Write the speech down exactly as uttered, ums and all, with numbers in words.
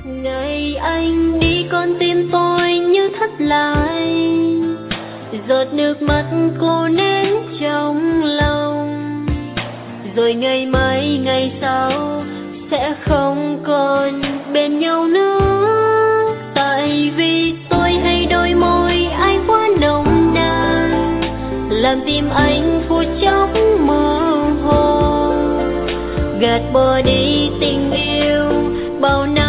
Ngày anh đi con tim tôi như thất lại, giọt nước mắt cô nén trong lòng. Rồi ngày mai ngày sau sẽ không còn bên nhau nữa. Tại vì tôi hay đôi môi ai quá nồng nàn, làm tim anh phút chốc mơ hồ. Gạt bỏ đi tình yêu bao năm